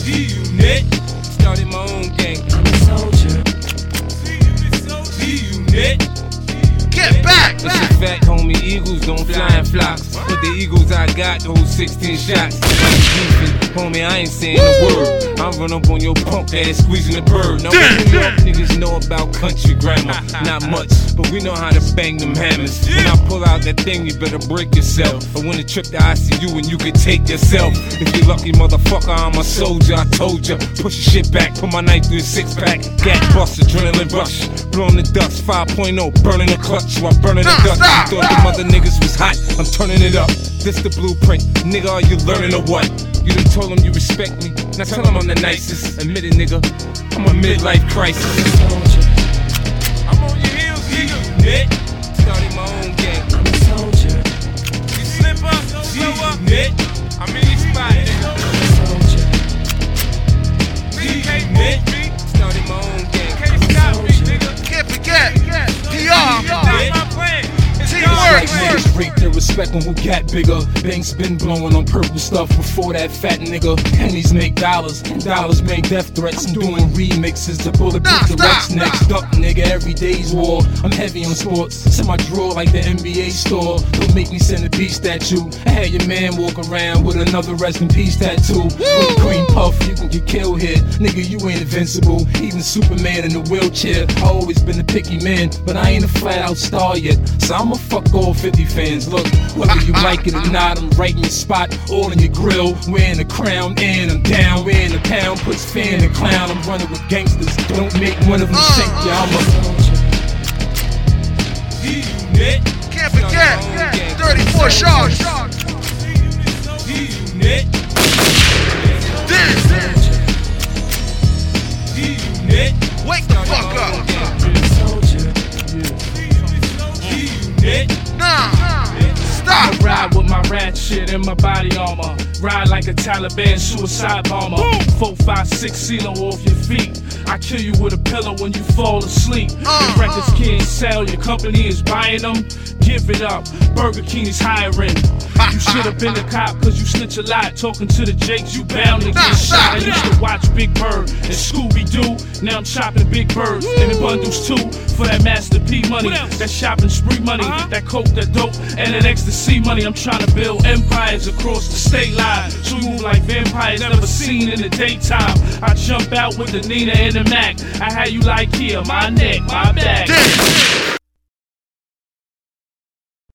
G-Unit. Started my own gang. I'm a soldier. G-Unit. Get back! It's a fact, homie, eagles don't fly in flocks. But the eagles I got hold 16 shots. Homie, I ain't saying a word. I run up on your punk ass squeezing the bird. Now what New York niggas know about country grammar? Not much, but we know how to bang them hammers. When I pull out that thing, you better break yourself. I wanna trip to ICU and you can take yourself. If you're lucky, motherfucker, I'm a soldier. I told ya, push your shit back, put my knife through a 6-pack. Gat bust, adrenaline rush, blowing the dust, 5.0, burning the clutch while burning the dust. You thought them other niggas was hot, I'm turning it up. This the blueprint, nigga, are you learning or what? You done told them you respect me, now tell them I'm the nicest. Admit it, nigga, I'm a midlife crisis. I'm on your heels, G-Unit. Started my own gang. I'm a soldier. You slip up, slow up, I'm in your spot, nigga. G-Unit. Started my own gang. Can't stop me, nigga. Can't forget. PR. Like niggas rate their respect on who got bigger. Banks been blowing on purple stuff before that fat nigga. Pennies make dollars, and dollars make death threats. I'm doing remixes to bulletproof the Rex. Next up, nigga, every day's war. I'm heavy on sports, it's in my drawer like the NBA store. Don't make me send a peace statue. I had your man walk around with another rest in peace tattoo. With a green puff, you can get killed here. Nigga, you ain't invincible. Even Superman in a wheelchair. I always been a picky man, but I ain't a flat out star yet. So I'ma fuck all 50 fans. Look, whether you like it or not, I'm right in your spot, all in your grill. Wearing a crown and I'm down. Wearing a pound, puts fan and clown. I'm running with gangsters, don't make one of them sink. Yeah, I'm a G-Unit. Can't forget. 34 shots. G-Unit. G-Unit. Wake the fuck up. G-Unit. Stop. I ride with my rat shit in my body armor. Ride like a Taliban suicide bomber. 4, 5, 6 CeeLo off your feet. I kill you with a pillow when you fall asleep. If records can't sell, your company is buying them. Give it up, Burger King is hiring. You shit up in the cop cause you snitch a lot. Talking to the Jakes, you bound to get shot. I used to watch Big Bird and Scooby-Doo. Now I'm chopping Big Birds and in bundles too. For that Master P money, that shopping spree money, that coke, that dope, and that ecstasy money. I'm trying to build empires across the state line. So we move like vampires never seen in the daytime. I jump out with the Nina and the Mac. I had you like here, my neck, my back.